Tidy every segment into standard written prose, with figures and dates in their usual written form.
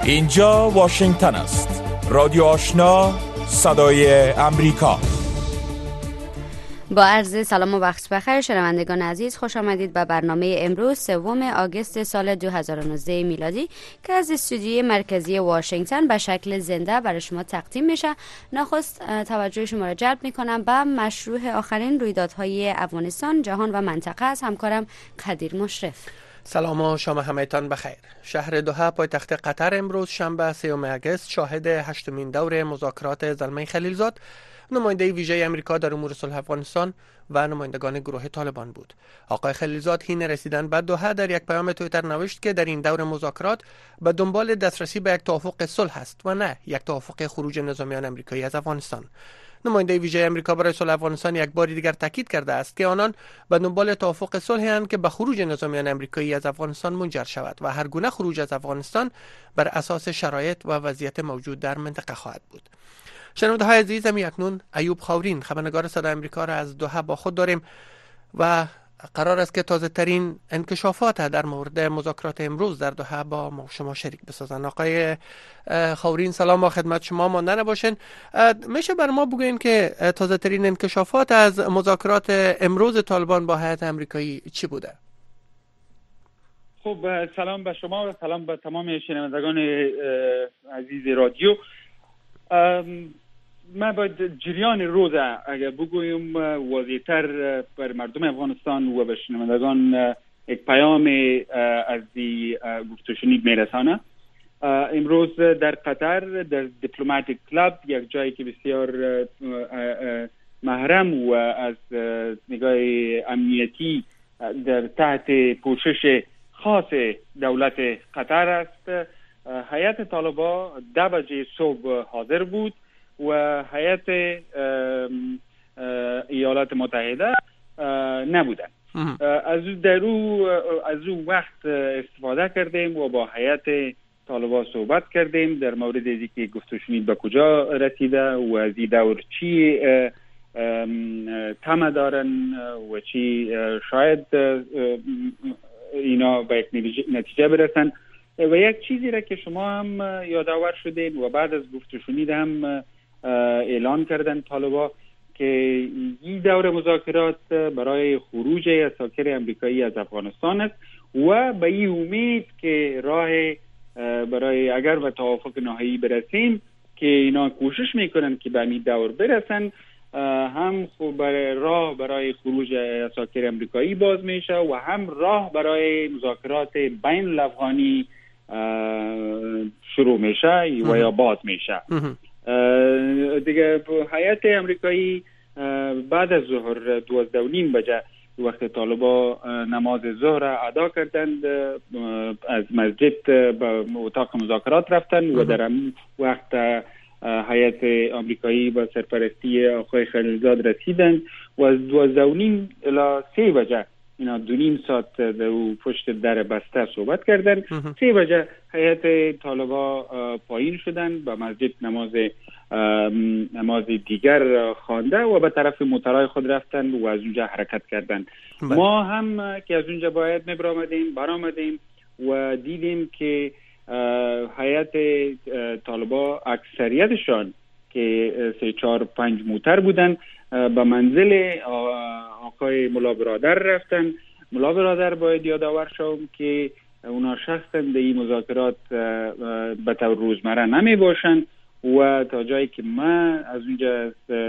اینجا واشنگتن است. رادیو آشنا، صدای امریکا. با عرض سلام و وقت بخیر شنوندگان عزیز، خوش آمدید به برنامه امروز 3 آگوست سال 2019 میلادی که از استودیوی مرکزی واشنگتن به شکل زنده برای شما تقدیم میشه. نخست توجه شما را جلب میکنم به مشروع آخرین رویدادهای افغانستان، جهان و منطقه از همکارم قدیر مشرف. سلام و شام همه‌تان بخیر. شهر دوحه پایتخت قطر امروز شنبه 3 آگوست شاهد 8مین دور مذاکرات زلمه خلیلزاد، نماینده ویژه امریکا در امور صلح افغانستان و نمایندگان گروه طالبان بود. آقای خلیلزاد حین رسیدن به دوحه در یک پیام توییتر نوشت که در این دور مذاکرات به دنبال دسترسی به یک توافق صلح است و نه یک توافق خروج نظامیان امریکایی از افغانستان. نماینده ویژه امریکا برای صلح افغانستان یک بار دیگر تاکید کرده است که آنان به دنبال توافق صلحی اند که به خروج نظامیان امریکایی از افغانستان منجر شود و هر گونه خروج از افغانستان بر اساس شرایط و وضعیت موجود در منطقه خواهد بود. شنونده‌های عزیز، اکنون ایوب خاورین خبرنگار صدای امریکا را از دوحه با خود داریم و قرار است که تازه ترین انکشافات در مورد مذاکرات امروز در دوحه با شما شریک بسازن. آقای خاورین سلام و خدمت شما، مانده نباشین. میشه بر ما بگوین که تازه ترین انکشافات از مذاکرات امروز طالبان با هیئت امریکایی چی بوده؟ خب سلام به شما و سلام به تمام شنوندگان عزیز رادیو. من باید جریان روز اگر بگویم واضح‌تر بر مردم افغانستان و به شنوندگان یک پیام از گفت و شنید میرسانه. امروز در قطر در دیپلماتیک کلاب، یک جایی که بسیار محرم و از نگاه امنیتی در تحت پوشش خاص دولت قطر است، هیئت طالبان 10 بجه صبح حاضر بود و هیئت ایالات متحده نبودن. از او وقت استفاده کردیم و با هیئت طالبان صحبت کردیم در مورد اینکه که گفت و شنید به کجا رسیده و از این دور چی طمع دارن و چی شاید اینا به یک نتیجه برسن. و یک چیزی را که شما هم یادآور شدید و بعد از گفت و شنید هم اعلان کردن طالبان که این دور مذاکرات برای خروج اساکر امریکایی از افغانستان است و به این امید که راه برای اگر به توافق نهایی برسیم که اینا کوشش میکنن که به این دور برسن، هم راه برای خروج اساکر امریکایی باز میشه و هم راه برای مذاکرات بین الافغانی شروع میشه و یا باز میشه. دیگه هیئت امریکایی بعد از ظهر 12:30 بجه وقت طالبان نماز ظهر ادا کردند، از مسجد به اتاق مذاکرات رفتند و در وقت هیئت آمریکایی با سرپرستی آقای خلیلزاد رسیدند و از 12:30 الی 3 بجه اینا 2.5 ساعت در پشت در بسته صحبت کردن. 3 بجه هیئت طالبان پایین شدن، به مسجد نماز دیگر خوانده و به طرف موترهای خود رفتن و از اونجا حرکت کردن. ما هم که از اونجا باید برآمدیم و دیدیم که هیئت طالبان اکثریتشان که 3-4-5 موتر بودن به منزل آقای ملا برادر رفتن. ملا برادر باید یادآور شوم که اونا شخصا در این مذاکرات به طور روزمره نمی باشن و تا جایی که من از اونجا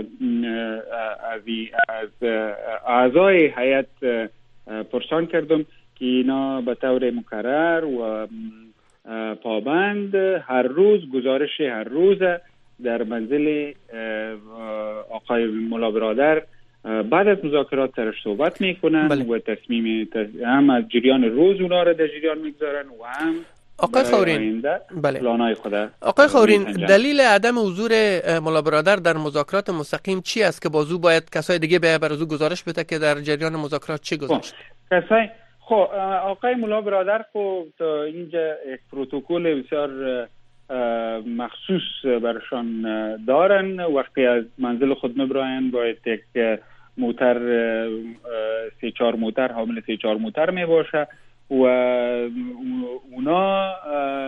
از اعضای هیئت پرسان کردم که اینا به طور مکرر و پابند هر روز گزارش هر روز در منزل آقای ملا برادر بعد از مذاکرات سرش صحبت میکنن و تصمیم هم از جریان روز اونا را در جریان میگذارن و هم آقای خاورین پلانای خود. آقای خاورین، دلیل عدم حضور ملا برادر در مذاکرات مستقیم چی است که بازو باید کسای دیگه به برازو گزارش بده که در جریان مذاکرات چی گذشت؟ آقای ملا برادر تا اینجا یک پروتکل بسیار مخصوص برشان دارن. وقتی از منزل خود میبراین باید یک موتر 3-4 موتر حامل 3-4 موتر می باشه و اونا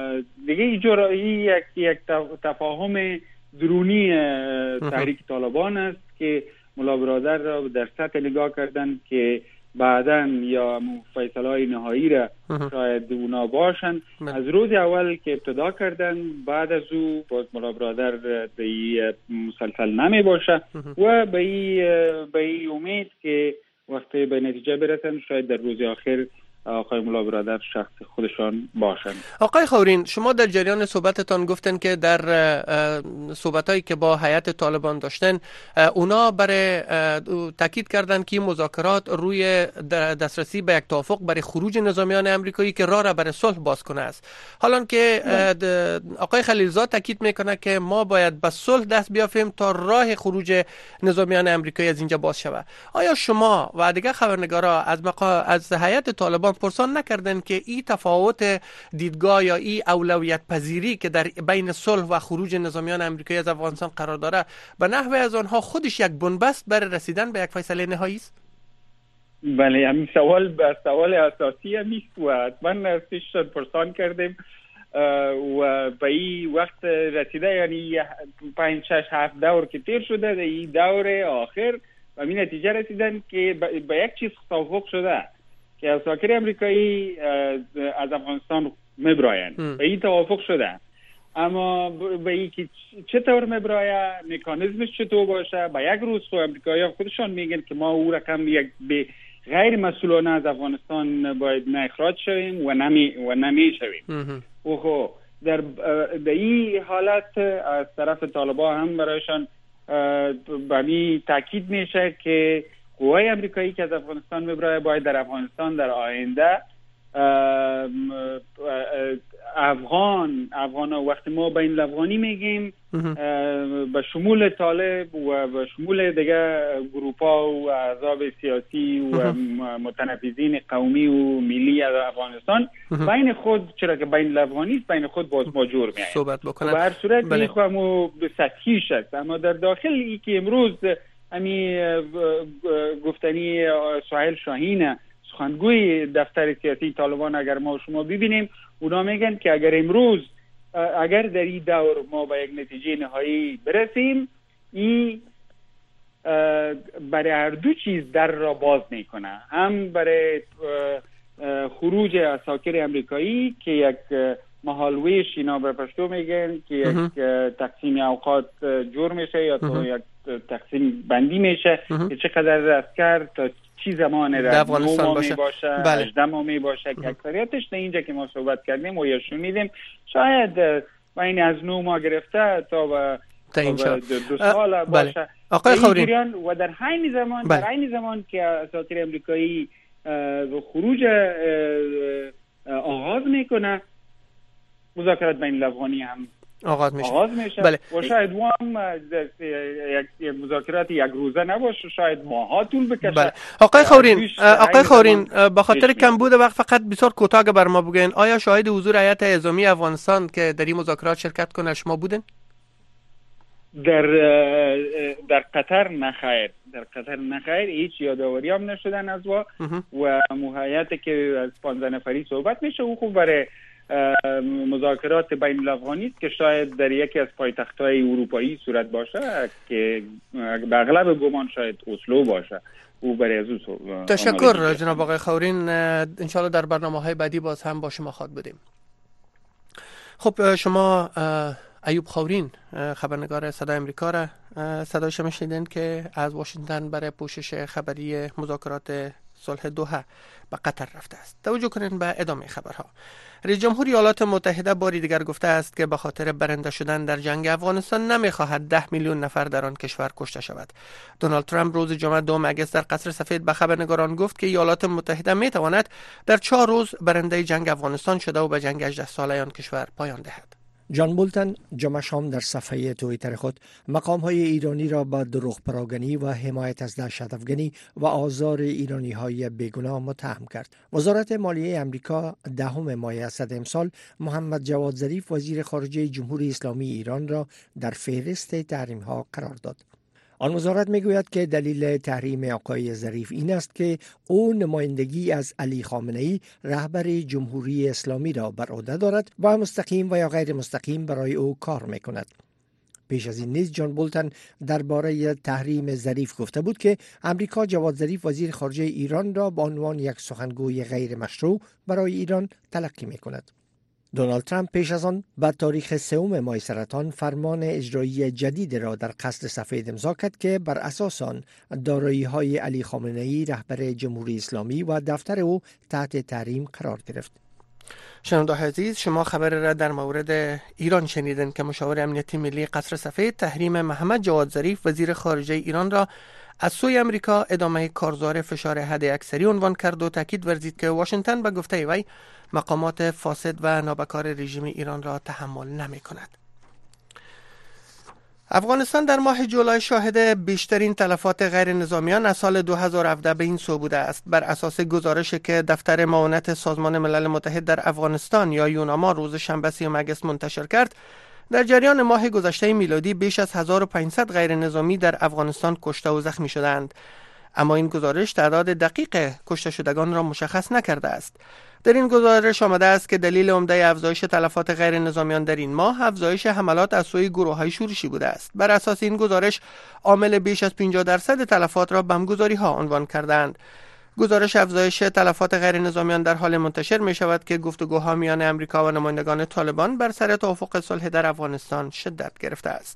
دیگه یک تفاهم درونی تحریک طالبان است که ملا برادر را در سطح نگاه کردن که بعداً یا فیصله های نهایی را شاید اونا باشن. از روز اول که ابتدا کردن بعد از او باز ملا برادر به مسلسل نمی باشه و به این امید که وقتی به نتیجه برسن شاید در روز آخر آقای ملا برادر شخص خودشان باشند. آقای خورین، شما در جریان صحبتتان گفتن که در صحبتایی که با هیئت طالبان داشتن اونا برای تاکید کردن که مذاکرات روی دسترسی به یک توافق برای خروج نظامیان امریکایی که راه را برای صلح باز کنه است. حالان که آقای خلیلزاد تاکید میکنه که ما باید به صلح دست بیافیم تا راه خروج نظامیان امریکایی از اینجا باز شود. آیا شما و دیگر خبرنگارا از هیئت طالبان پرسان نکردن که این تفاوت دیدگاه یا این اولویت پذیری که در بین صلح و خروج نظامیان امریکایی از افغانستان قرار داره به نحو از آنها خودش یک بنبست برای رسیدن به یک فیصله نهایی است؟ بله، همین سوال اساسی است و حتما ازش پرسان کردیم و به این وقت رسیده، یعنی 5 6 7 دور که تیر شده، در این دور آخر به این نتیجه رسیدن که به یک چیز توافق شده که اساکر امریکایی از افغانستان میبراین. به این توافق شده، اما به این که چطور میبرایه، مکانیزمش چطور باشه، به یک روز امریکایی خودشان میگن که ما او رقم یک به غیر مسئولانه از افغانستان باید نه اخراج شویم و نمی شویم. و خب در این حالت از طرف طالبان هم برایشان به تاکید میشه که قوای امریکایی که از افغانستان میبره باید در افغانستان در آینده افغان وقتی ما بین الافغانی میگیم به شمول طالب و به شمول دیگه گروپا و احزاب سیاسی و متنفذین قومی و ملی از افغانستان بین خود، چرا که بین الافغانی است، بین خود باز ما جور میایم صحبت بکنن. و هر صورت میخوام به سطحیش است. اما در داخل ای که امروز همین گفتنی سهیل شاهین سخنگوی دفتر سیاسی طالبان اگر ما شما ببینیم، اونا میگن که اگر در این دور ما به یک نتیجه نهایی برسیم، این برای هر دو چیز در را باز میکنه، هم برای خروج اساکر امریکایی که یک محالویش اینا به پشتو میگن که یک تقسیم اوقات جور میشه یا تو یک تقسیم بندی میشه که چقدر اسکر تا چی زمان در افغانستان باشه 18 ماه می باشه که اکثریتش در اینجا که ما صحبت کردیم و یا شنیدیم شاید بین از 9 ماه گرفته تا به 2 سال باشه. آقای خورین، و در عین زمان که اساطیر امریکایی خروج آغاز میکنه، مذاکرات بین الافغانی هم آغاز میشه. بله. و شاید یک مذاکرات یک روزه نباشه، شاید ماها طول بکشه. بله. آقای خورین به خاطر کمبود وقت فقط بسیار کوتاه بر ما بگین، آیا شاهد حضور هیئت اعزامی افغانستان که در این مذاکرات شرکت کنه شما بودن؟ در قطر نخیر هیچ یادآوری هم نشدن از و هیئتی که از 15 نفری صحبت میشه او خوب برای مذاکرات بین الافغانی است که شاید در یکی از پایتخت‌های اروپایی صورت باشه که به اغلب گمان شاید اسلو باشه. او برای از او تشکر جناب آقای خورین. انشالله در برنامه‌های بعدی باز هم با شما خواهد بودیم. خب شما ایوب خورین خبرنگار صدای امریکا را صدایش میشنیدین که از واشنگتن برای پوشش خبری مذاکرات صلح دوحه به قطر رفته است. توجه کنین به ادامه خبرها. رئیس جمهور ایالات متحده باری دیگر گفته است که به خاطر برنده شدن در جنگ افغانستان نمیخواهد 10 میلیون نفر در آن کشور کشته شود. دونالد ترامپ روز جمعه 2 اگست در قصر سفید به خبرنگاران گفت که ایالات متحده میتواند در 4 روز برنده جنگ افغانستان شده و به جنگ 18 ساله آن کشور پایان دهد. جان بولتن جمعه شام در صفحه توییتر خود مقام‌های ایرانی را با دروغ پراگنی و حمایت از دهشت افغانی و آزار ایرانی‌های بیگناه متهم کرد. وزارت مالیه امریکا 10 ماه اسد امسال محمد جواد ظریف وزیر خارجه جمهوری اسلامی ایران را در فهرست تحریم‌ها قرار داد. آن وزارت میگوید که دلیل تحریم آقای ظریف این است که او نمایندگی از علی خامنه‌ای رهبر جمهوری اسلامی را بر عهده دارد و مستقیم و یا غیر مستقیم برای او کار میکند. پیش از این نیز جان بولتن درباره تحریم ظریف گفته بود که امریکا جواد ظریف وزیر خارجه ایران را به عنوان یک سخنگوی غیر مشروع برای ایران تلقی میکند. دونالد ترامپ پیش از آن به تاریخ 3 ماه سرطان فرمان اجرایی جدید را در قصر سفید امضا کرد که بر اساس آن دارایی‌های علی خامنه‌ای رهبر جمهوری اسلامی و دفتر او تحت تحریم قرار گرفت. شنونده عزیز، شما خبر را در مورد ایران شنیدن که مشاور امنیتی ملی قصر سفید تحریم محمد جواد ظریف وزیر خارجه ایران را از سوی امریکا ادامه کارزار فشار حداکثری عنوان کرد و تاکید ورزید که واشنگتن به گفته وی مقامات فاسد و نابکار رژیم ایران را تحمل نمی کند. افغانستان در ماه جولای شاهد بیشترین تلفات غیر نظامیان از سال 2017 به این سو بوده است. بر اساس گزارشی که دفتر معاونت سازمان ملل متحد در افغانستان یا یوناما روز شنبه 30 آگوست منتشر کرد، در جریان ماه گذشته میلادی بیش از 1500 غیر نظامی در افغانستان کشته و زخمی شدند. اما این گزارش تعداد دقیق کشته شدگان را مشخص نکرده است. در این گزارش آمده است که دلیل عمده افزایش تلفات غیر نظامیان در این ماه افزایش حملات از سوی گروه‌های شورشی بوده است. بر اساس این گزارش عامل بیش از 50% تلفات را بمبگذاری‌ها عنوان کردند. گزارش افزایش تلفات غیر نظامیان در حال منتشر می شود که گفتگوها میان امریکا و نمایندگان طالبان بر سر توافق صلح در افغانستان شدت گرفته است.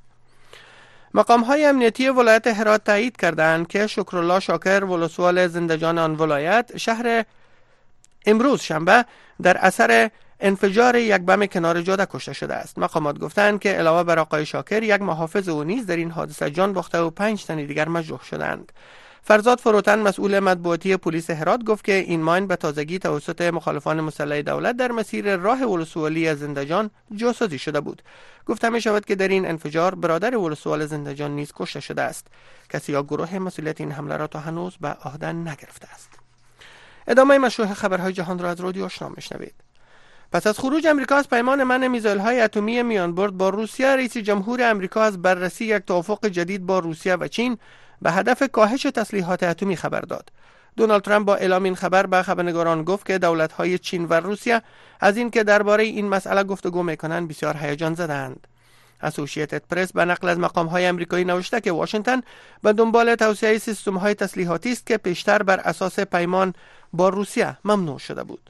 مقام‌های امنیتی ولایت هرات تایید کردند که شکرالله شاکر ولسوال زندجان آن ولایت شهر امروز شنبه در اثر انفجار یک بم کنار جاده کشته شده است. مقامات گفتند که علاوه بر آقای شاکر یک محافظ او نیز در این حادثه جان باخته و 5 تن دیگر مجروح شدند. فرزاد فروتن مسئول مطبوعاتی پلیس هرات گفت که این ماین به تازگی توسط مخالفان مسلح دولت در مسیر راه ولسوالی زندجان جاسازی شده بود. گفته می شود که در این انفجار برادر ولسوال زندجان نیز کشته شده است. کسی یا گروه مسئولیت این حمله را تا هنوز به عهده نگرفته است. ادامه مشروع خبرهای جهان را از رادیو آشنا میشنوید. پس از خروج امریکا از پیمان منع میزایل‌های اتمی میانبرد با روسیه، رئیس جمهور امریکا از بررسی یک توافق جدید با روسیه و چین به هدف کاهش تسلیحات اتمی خبر داد. دونالد ترامپ با اعلام این خبر به خبرنگاران گفت که دولت‌های چین و روسیه از این که درباره این مسئله گفتگو می‌کنند بسیار هیجان زده‌اند. اسوسییتد پرس به نقل از مقام‌های آمریکایی نوشته که واشنگتن به دنبال توسعه سیستم‌های تسلیحاتی است که پیشتر بر اساس پیمان با روسیه ممنوع شده بود.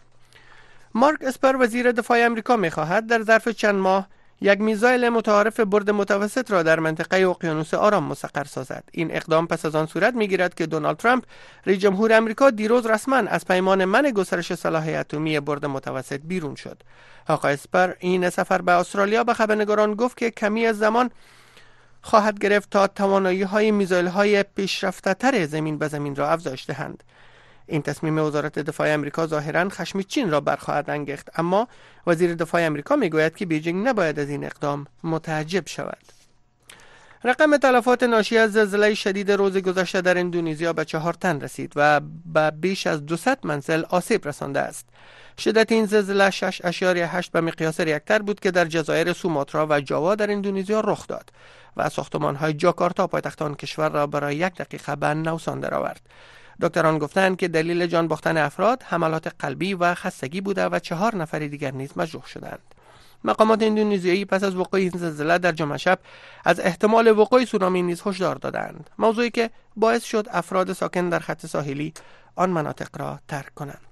مارک اسپر وزیر دفاع آمریکا می‌خواهد در ظرف چند ماه یک میزایل متعارف برد متوسط را در منطقه اقیانوس آرام مسخر سازد. این اقدام پس از آن صورت می‌گیرد که دونالد ترامپ رئیس جمهور آمریکا دیروز رسما از پیمان منع گسترش سلاح اتمی برد متوسط بیرون شد. آقای اسپر این سفر به استرالیا به خبرنگاران گفت که کمی از زمان خواهد گرفت تا توانایی‌های میزایل‌های پیشرفته‌تر زمین به زمین را افزایش دهند. این تصمیم وزارت دفاع آمریکا ظاهراً خشم چین را برخواهد انگیخت، اما وزیر دفاع آمریکا میگوید که بیجینگ نباید از این اقدام متعجب شود. رقم تلفات ناشی از زلزله شدید روز گذشته در اندونزیا به 4 تن رسید و به بیش از 200 منزل آسیب رسانده است. شدت این زلزله 6.8 به مقیاس ریکتر بود که در جزایر سوماترا و جاوا در اندونزیا رخ داد و ساختمان‌های جاکارتا پایتخت آن کشور را برای 1 دقیقه به نوسان درآورد. دکتران گفتند که دلیل جان باختن افراد حملات قلبی و خستگی بوده و 4 نفر دیگر نیز مجروح شدند. مقامات اندونزیایی پس از وقوع این زلزله در جمعه شب از احتمال وقوع سونامی نیز هشدار دادند، موضوعی که باعث شد افراد ساکن در خط ساحلی آن مناطق را ترک کنند.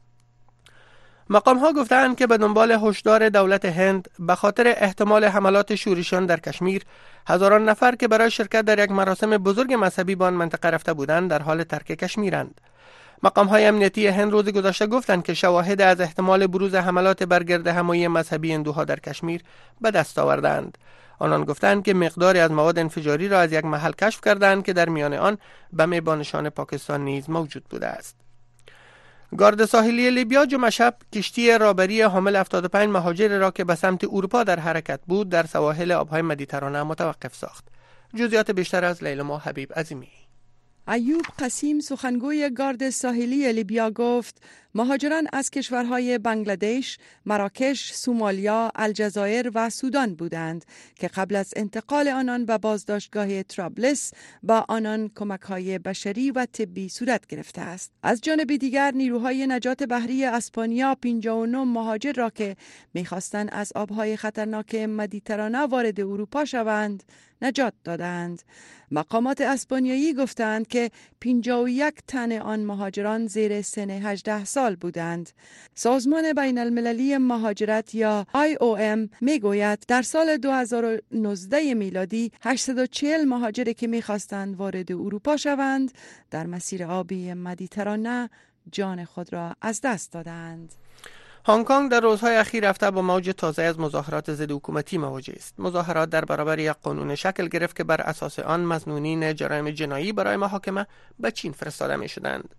مقام‌ها گفتند که به دنبال هشدار دولت هند به خاطر احتمال حملات شورشیان در کشمیر، هزاران نفر که برای شرکت در یک مراسم بزرگ مذهبی به آن منطقه رفته بودند در حال ترک کشمیرند. مقام‌های امنیتی هند روز گذشته گفتند که شواهد از احتمال بروز حملات بر گردهمایی مذهبی هندوها در کشمیر به دست آوردند. آنان گفتند که مقداری از مواد انفجاری را از یک محل کشف کردند که در میان آن بم با نشان پاکستان نیز موجود بوده است. گارد ساحلی لیبیا جمعه شب کشتی رابری حامل 75 مهاجر را که به سمت اروپا در حرکت بود در سواحل آبهای مدیترانه متوقف ساخت. جزئیات بیشتر از لیلا حبیب عظیمی. ایوب قسیم سخنگوی گارد ساحلی لیبیا گفت مهاجران از کشورهای بنگلادش، مراکش، سومالیا، الجزایر و سودان بودند که قبل از انتقال آنان به بازداشتگاه طرابلس با آنان کمک‌های بشری و طبی صورت گرفته است. از جانب دیگر نیروهای نجات بحری اسپانیا 59 مهاجر را که می‌خواستند از آبهای خطرناک مدیترانه وارد اروپا شوند نجات دادند. مقامات اسپانیایی گفتند که 51 تن آن مهاجران زیر سن 18 سال بودند. سازمان بین المللی مهاجرت یا IOM میگوید در سال 2019 میلادی 840 مهاجری که میخواستند وارد اروپا شوند در مسیر آبی مدیترانه جان خود را از دست دادند. هنگ کنگ در روزهای اخیر رفته با موج تازه از مظاهرات ضد حکومتی مواجه است. مظاهرات در برابر یک قانون شکل گرفت که بر اساس آن مظنونین جرایم جنایی برای محاکمه به چین فرستاده می شدند.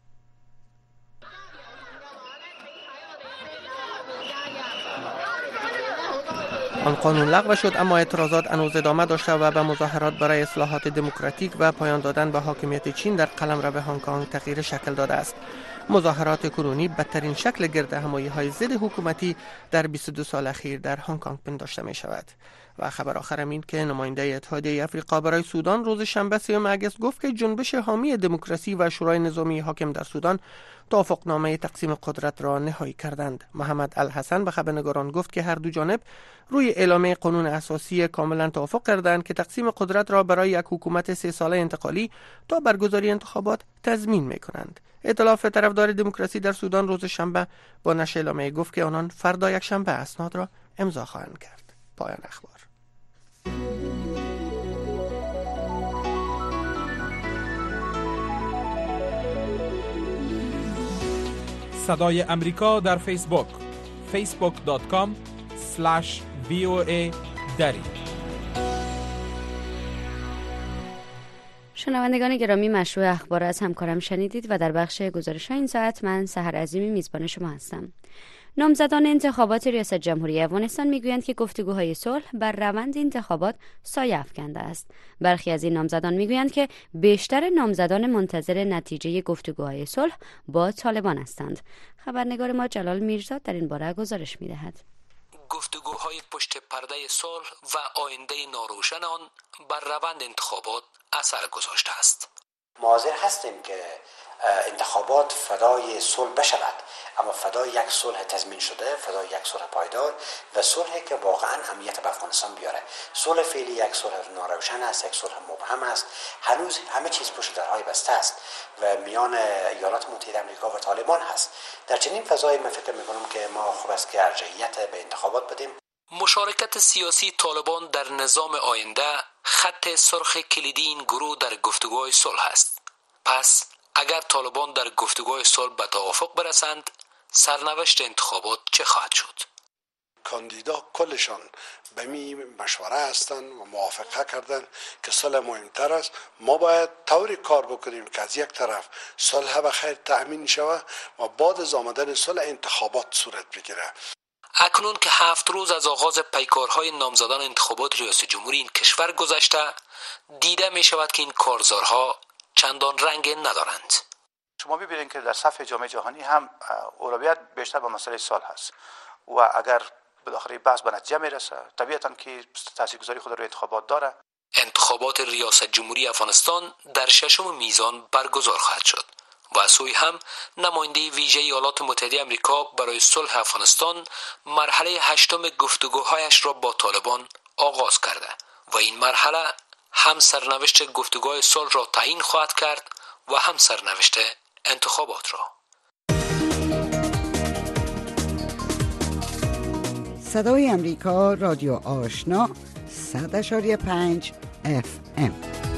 آن قانون لغو شد، اما اعتراضات هنوز ادامه داشته و به مظاهرات برای اصلاحات دموکراتیک و پایان دادن به حاکمیت چین در قلمرو هنگ کنگ تغییر شکل داده است. مظاهرات کنونی بدترین شکل گردهمایی‌های ضد حکومتی در 22 سال اخیر در هنگ کنگ پنداشته می شود. و خبر آخرم این که نماینده اتحادیه افریقا برای سودان روز شنبه 3 اگست گفت که جنبش حامی دموکراسی و شورای نظامی حاکم در سودان توافقنامه تقسیم قدرت را نهایی کردند. محمد الحسن به خبرنگاران گفت که هر دو جانب روی اعلامیه قانون اساسی کاملا توافق کردند که تقسیم قدرت را برای یک حکومت 3 ساله انتقالی تا برگزاری انتخابات تضمین می‌کنند. ائتلاف طرفدار دموکراسی در سودان روز شنبه با نشر اعلامیه گفت که آنان فردا یک شنبه اسناد را امضا خواهند کرد. پایان اخبار. صدای امریکا در فیسبوک facebook.com/VOA دری. شنوندگان گرامی، مشروع اخبار از همکارم شنیدید و در بخش گزارش این ساعت من سحر عظیمی میزبان شما هستم. نامزدان انتخابات ریاست جمهوری افغانستان میگویند که گفتگوهای صلح بر روند انتخابات سایه افکنده است. برخی از این نامزدان میگویند که بیشتر نامزدان منتظر نتیجه گفتگوهای صلح با طالبان هستند. خبرنگار ما جلال میرزاد در این باره گزارش میدهد. گفتگوهای پشت پرده صلح و آینده ناروشن آن بر روند انتخابات اثر گذاشته است. حاضر هستیم که انتخابات فدای صلح بشود، اما فدای یک صلح تضمین شده، فدای یک صلح پایدار و صلحی که واقعا امنیت به افغانستان بیاره. صلح فعلی یک صلح ناروشن است، یک صلح مبهم است. هنوز همه چیز پشت درهای بسته است و میان ایالات متحده آمریکا و طالبان هست. در چنین فضایی من فکر می‌کنم که ما خوب است که ارجحیت به انتخابات بدیم. مشارکت سیاسی طالبان در نظام آینده خط سرخ کلیدی این گروه در گفتگوهای صلح است. پس اگر طالبان در گفتگوهای صلح به توافق برسند، سرنوشت انتخابات چه خواهد شد؟ کاندیدا کلشان به می مشوره هستند و موافقه کردند که صلح مهمتر است. ما باید طوری کار بکنیم که از یک طرف صلح بخیر تأمین شود و بعد از آمدن صلح انتخابات صورت بگیره. اکنون که 7 روز از آغاز پیکارهای نامزدان انتخابات ریاست جمهوری این کشور گذشته، دیده می شود که این کارزارها چندان رنگ ندارند. شما ببینید که در صف جامعه جهانی هم اولویت بیشتر به مسئله صلح هست و اگر بالاخره بحث به نتیجه میرسه طبیعتاً که تاثیرگذاری خود روی انتخابات داره. انتخابات ریاست جمهوری افغانستان در 6 میزان برگزار خواهد شد و از سوی هم نماینده ویژه ایالات متحده آمریکا برای صلح افغانستان مرحله 8 گفتگوهایش را با طالبان آغاز کرده و این مرحله هم سرنوشت گفتگوهای صلح را تعیین خواهد کرد و هم سرنوشت انتخابات را. صدای امریکا، رادیو آشنا، 100.5 FM.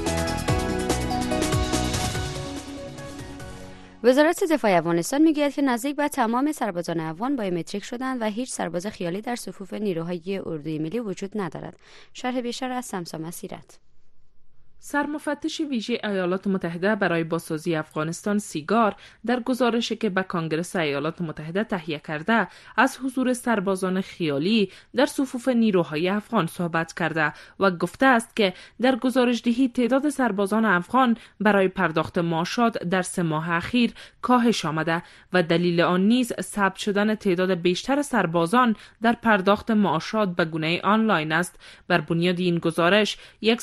وزارت دفاع افغانستان میگوید که نزدیک به تمام سربازان افغان بایومتریک شدند و هیچ سرباز خیالی در صفوف نیروهای اردوی ملی وجود ندارد. شرح بیشتر از سمسام مسیرت. سرمفتش ویژه ایالات متحده برای بازسازی افغانستان سیگار در گزارشی که به کنگره ایالات متحده تهیه کرده از حضور سربازان خیالی در صفوف نیروهای افغان صحبت کرده و گفته است که در گزارشدهی تعداد سربازان افغان برای پرداخت معاشات در 3 ماه اخیر کاهش آمده و دلیل آن نیز ثبت شدن تعداد بیشتر سربازان در پرداخت معاشات به گونه آنلاین است. بر بنیاد این گزارش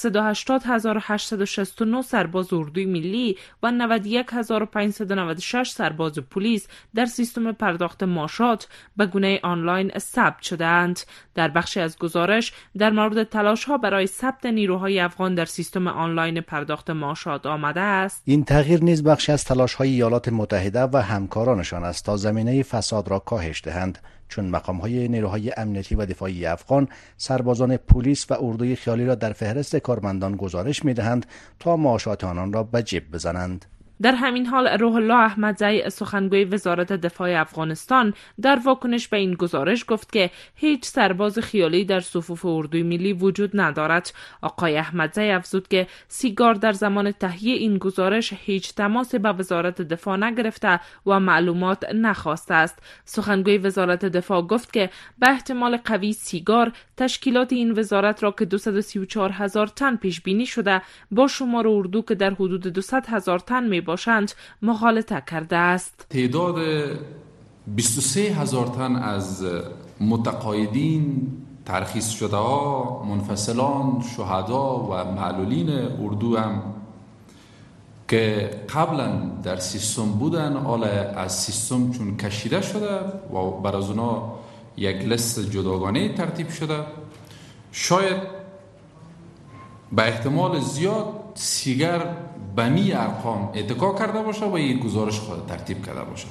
180,869 سرباز اردوی ملی و 91,596 سرباز پلیس در سیستم پرداخت معاشات به گونه آنلاین ثبت شده‌اند. در بخشی از گزارش در مورد تلاش‌ها برای ثبت نیروهای افغان در سیستم آنلاین پرداخت معاشات آمده است. این تغییر نیز بخشی از تلاش‌های ایالات متحده و همکارانشان است تا زمینه فساد را کاهش دهند، چون مقام‌های نیروهای امنیتی و دفاعی افغان سربازان پلیس و اردوی خیالی را در فهرست کارمندان گزارش می‌دهند تا معاشات آنان را به جیب بزنند. در همین حال روح الله احمدزی سخنگوی وزارت دفاع افغانستان در واکنش به این گزارش گفت که هیچ سرباز خیالی در صفوف اردوی ملی وجود ندارد. آقای احمدزی افزود که سیگار در زمان تهیه این گزارش هیچ تماسی به وزارت دفاع نگرفته و معلومات نخواسته است. سخنگوی وزارت دفاع گفت که به احتمال قوی سیگار تشکیلات این وزارت را که 234,000 تن پیش بینی شده با شمار اردو که در حدود 200,000 تن می باشند مغالطه کرده است. تعداد 23,000 تن از متقاعدین، ترخیص شده ها، منفصلان، شهدا و معلولین اردو هم که قبلا در سیستم بودن، حالا از سیستم چون کشیده شده و بر از اونا یک لیست جداگانه ترتیب شده، شاید به احتمال زیاد سیگر به می ارقام اتکا کرده باشه و یک گزارش خود ترتیب کرده باشه.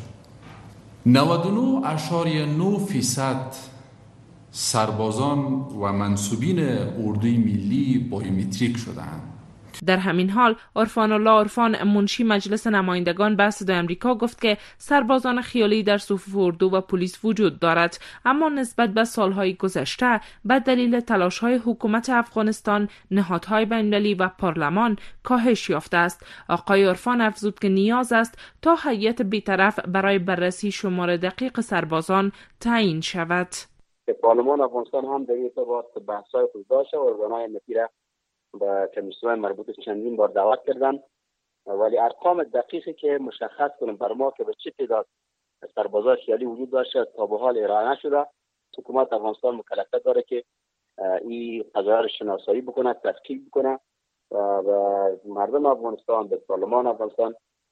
99.9% سربازان و منصوبین اردوی ملی بایومتریک شدند. در همین حال عرفان الله عرفان منشی مجلس نمایندگان به صدای آمریکا گفت که سربازان خیالی در صفوف اردو و پلیس وجود دارد، اما نسبت به سالهای گذشته به دلیل تلاش‌های حکومت افغانستان، نهادهای بین‌المللی و پارلمان کاهش یافته است. آقای عرفان افزود که نیاز است تا هیئت بی‌طرف برای بررسی شمار دقیق سربازان تعیین شود. پارلمان افغانستان هم در این ارتباط بحث‌های خود داشته و ارگان‌های امنیتی با کمیسیون مربوط چندین بار دعوت کردن، ولی ارقام دقیقی که مشخص کنیم بر ما که به چه تعداد سربازان خیالی وجود داشته تا به حال ارائه نشده. حکومت افغانستان مکلفیت داره که این قضایا را شناسایی بکنه، تحقیق بکنه و مردم افغانستان، به پارلمان افغانستان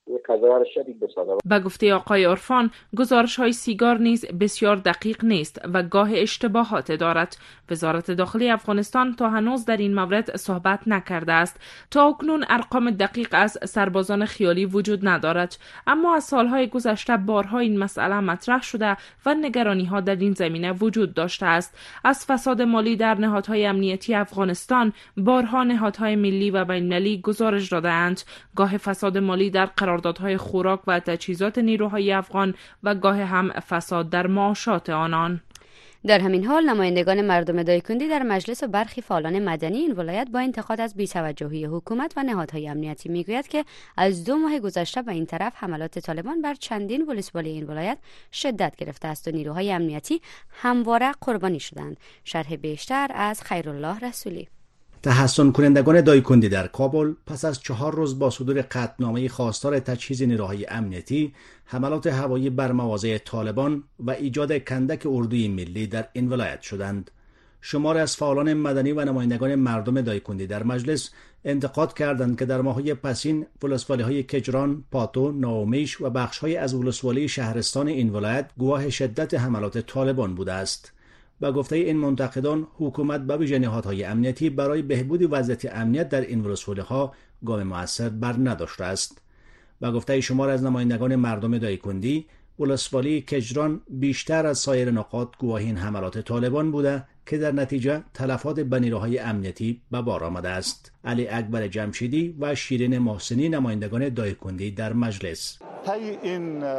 به گفته آقای عرفان، گزارش‌های سیگار نیز بسیار دقیق نیست و گاه اشتباهات دارد. وزارت داخلی افغانستان تا هنوز در این مورد صحبت نکرده است. تا اکنون ارقام دقیق از سربازان خیالی وجود ندارد، اما از سالهای گذشته بارها این مسئله مطرح شده و نگرانی‌ها در این زمینه وجود داشته است. از فساد مالی در نهادهای امنیتی افغانستان بارها نهادهای ملی و بین‌المللی گزارش داده‌اند. گاه فساد مالی در قراردادهای خوراک و تجهیزات نیروهای افغان و گاه هم فساد در معاشات آنان. در همین حال نمایندگان مردم دایکندی در مجلس و برخی فعالان مدنی این ولایت با انتقاد از بی‌توجهی حکومت و نهادهای امنیتی میگوید که از 2 ماه گذشته به این طرف حملات طالبان بر چندین ولسوالی این ولایت شدت گرفته است و نیروهای امنیتی همواره قربانی شدند. شرح بیشتر از خیرالله رسولی. تحسن کنندگان دایکندی در کابل پس از 4 روز با صدور قطعنامه خواستار تجهیز نیروهای امنیتی، حملات هوایی بر مواضع طالبان و ایجاد کندک اردوی ملی در این ولایت شدند. شمار از فعالان مدنی و نمایندگان مردم دایکندی در مجلس انتقاد کردند که در ماه‌های پسین ولسوالی‌های کجران، پاتو، ناومیش و بخش‌های از ولسوالی شهرستان این ولایت گواه شدت حملات طالبان بوده است. با گفته این منتقدان، حکومت به ویژه نهادهای امنیتی برای بهبود وضعیت امنیت در این ولسوالی‌ها گام مؤثر بر نداشته است. با گفته شمار از نمایندگان مردم دایکندی، ولسوالی کجران بیشتر از سایر نقاط گواه این حملات طالبان بوده که در نتیجه تلفات به نیروهای امنیتی به بار آمده است. علی اکبر جمشیدی و شیرین محسنی نمایندگان دایکندی در مجلس. طی این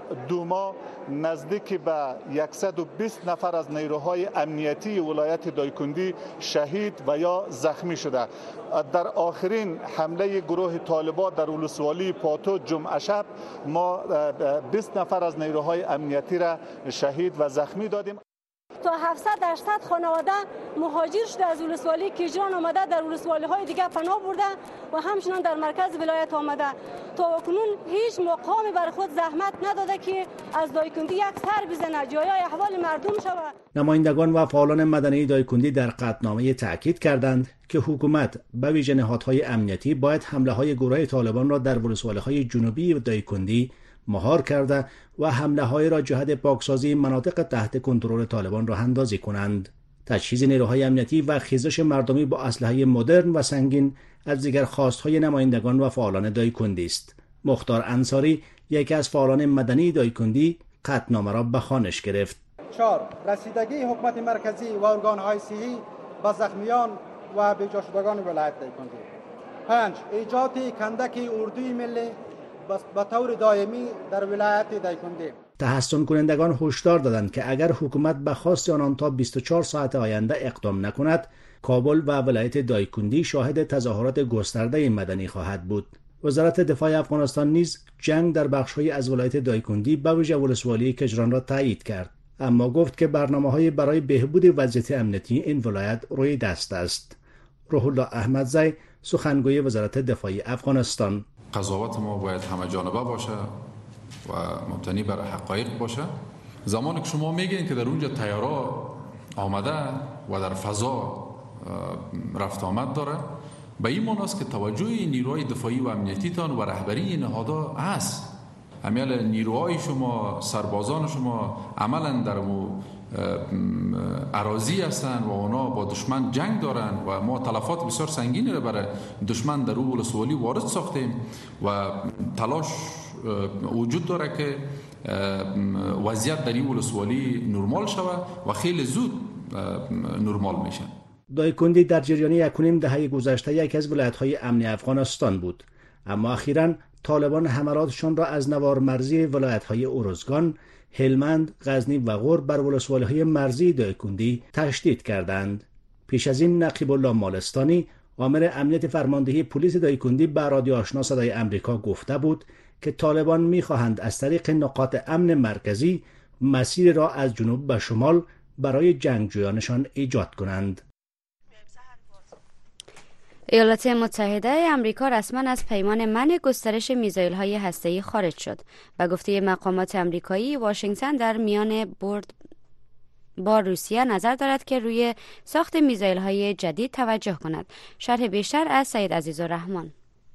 2 ماه نزدیک به 120 نفر از نیروهای امنیتی ولایت دایکندی شهید و یا زخمی شده. در آخرین حمله گروه طالبان در ولسوالی پاتو جمعه شب ما 20 نفر از نیروهای امنیتی را شهید و زخمی دادیم. تا 700-800 خانواده مهاجر شده از ولسوالی کیجران آمده، در ولسوالی های دیگه پناه برده و همچنان در مرکز ولایت آمده. تا کنون هیچ مقامی بر خود زحمت نداده که از دایکندی یک سر بزنه، جای احوال مردم شود. نمایندگان و فعالان مدنی دایکندی در قطعنامه تاکید کردند که حکومت به ویژه نهادهای امنیتی باید حمله‌های گروه طالبان را در ولسوالی‌های جنوبی دایکندی مهار کرده و حمله‌های را جهت پاکسازی مناطق تحت کنترل طالبان راه اندازی کنند. تجهیز نیروهای امنیتی و خیزش مردمی با اسلحه مدرن و سنگین از دیگر خواست‌های نمایندگان و فعالان دایکندی است. مختار انصاری، یکی از فعالان مدنی دایکندی، قطعنامه را به خوانش گرفت. 4. رسیدگی حکومت مرکزی و ارگان‌های صحی به زخمیان و بی‌جا شدگان ولایت دایکندی. 5. ایجاد کندک اردوی ملی به طور دائمی در ولایت دایکندی. تحسن کنندگان هشدار دادند که اگر حکومت به خواست آنان تا 24 ساعت آینده اقدام نکند، کابل و ولایت دایکندی شاهد تظاهرات گسترده مدنی خواهد بود. وزارت دفاع افغانستان نیز جنگ در بخش‌های از ولایت دایکندی به ویژه ولسوالی کجران را تایید کرد، اما گفت که برنامه‌های برای بهبود وضعیت امنیتی این ولایت روی دست است. روح الله احمدزی، سخنگوی وزارت دفاع افغانستان: قضاوت ما باید همه جانبه باشه و مبتنی بر حقایق باشه. زمانی که شما میگین که در اونجا طیارا آمده و در فضا رفت آمد داره، به این معنی است که توجه نیروهای دفاعی و امنیتی تان و رهبری نهادها هست. امیال نیروهای شما، سربازان شما عملا در اراضی هستند و اونا با دشمن جنگ دارن و ما تلفات بسیار سنگینی را برای دشمن در اون ولسوالی وارد ساختیم و تلاش وجود داره که وضعیت در این ولسوالی نرمال شود و خیلی زود نرمال میشه. دایکندی در جریان 1.5 دهه گذشته یک از ولایت‌های امنی افغانستان بود، اما اخیراً طالبان حملاتشان را از نوار مرزی ولایت‌های ارزگان، هلمند، غزنی و غور بر ولسوالی‌های مرزی دایکندی تشدید کردند. پیش از این نقیب الله مالستانی، آمر امنیت فرماندهی پلیس دایکندی به رادیو آشنا صدای امریکا گفته بود که طالبان می‌خواهند از طریق نقاط امن مرکزی مسیر را از جنوب به شمال برای جنگجویانشان ایجاد کنند. ایالات متحده آمریکا رسما از پیمان منع گسترش میزایل‌های هسته‌ای خارج شد. به گفته مقامات آمریکایی، واشنگتن در میان برد با روسیه نظر دارد که روی ساخت میزایل‌های جدید توجه کند. شرح بیشتر از سید عزیزالرحمن.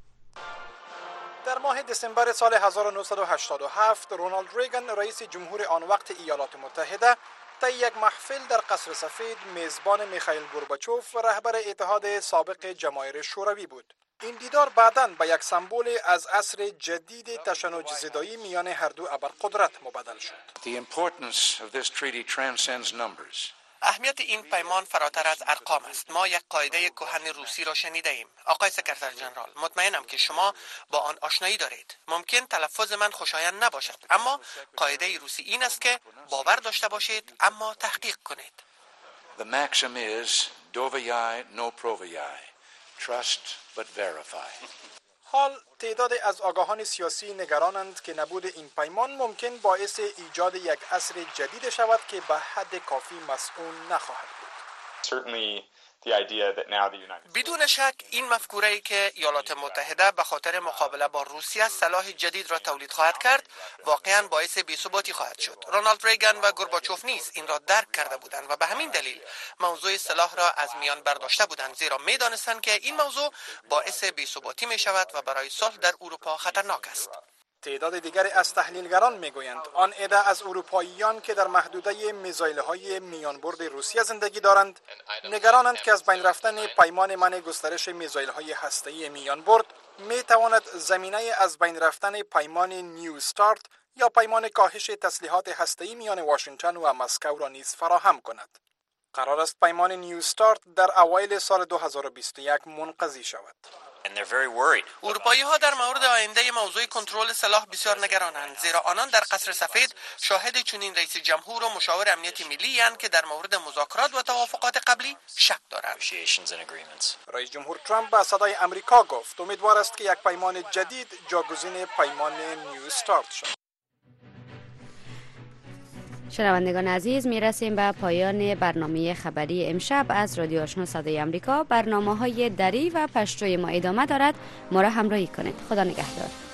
در ماه دسامبر سال 1987 رونالد ریگان رئیس جمهور آن وقت ایالات متحده طی یک محفل در قصر سفید میزبان میخائیل گورباچوف رهبر اتحاد سابق جماهیر شوروی بود. این دیدار بعداً به یک سمبل از عصر جدید تشنج زدایی میان هر دو ابرقدرت مبدل شد. اهمیت این پیمان فراتر از ارقام است. ما یک قاعده کهن روسی را شنیده ایم. آقای سکرتر جنرال، مطمئنم که شما با آن آشنایی دارید. ممکن تلفظ من خوشایند نباشد، اما قاعده روسی این است که باور داشته باشید اما تحقیق کنید. The maxim is dovyai no provyai. Trust but verify. حال تعداد از آگاهان سیاسی نگرانند که نبود این پیمان ممکن باعث ایجاد یک عصر جدید شود که به حد کافی مسئول نخواهد بود. بدون شک این مفکوره‌ای که ایالات متحده به خاطر مقابله با روسیه سلاح جدید را تولید خواهد کرد واقعا باعث بی‌ثباتی خواهد شد. رونالد ریگان و گورباچوف نیز این را درک کرده بودند و به همین دلیل موضوع سلاح را از میان برداشته بودند، زیرا می‌دانستند که این موضوع باعث بی‌ثباتی می‌شود و برای صلح در اروپا خطرناک است. تعداد دیگری از تحلیلگران میگویند آن عده از اروپاییان که در محدوده میزایل‌های میانبرد روسیه زندگی دارند نگرانند که از بین رفتن پیمان منع گسترش میزایل‌های هسته‌ای میانبرد میتواند زمینه از بین رفتن پیمان نیو استارت یا پیمان کاهش تسلیحات هسته‌ای میان واشنگتن و مسکو را نیز فراهم کند. قرار است پیمان نیو استارت در اوایل سال 2021 منقضی شود. اروپایی‌ها در مورد آینده موضوع کنترل سلاح بسیار نگرانند، زیرا آنان در قصر سفید شاهد چنین رئیس جمهور و مشاور امنیت ملی اند که در مورد مذاکرات و توافقات قبلی شک دارند. رئیس جمهور ترامپ به صدای امریکا گفت امیدوار است که یک پیمان جدید جاگزین پیمان نیو استارت شود. شنوندگان عزیز، میرسیم به پایان برنامه خبری امشب از رادیو آشنا صدای امریکا. برنامه‌های دری و پشتوی ما ادامه دارد. ما را همراهی کنید. خدا نگهدار.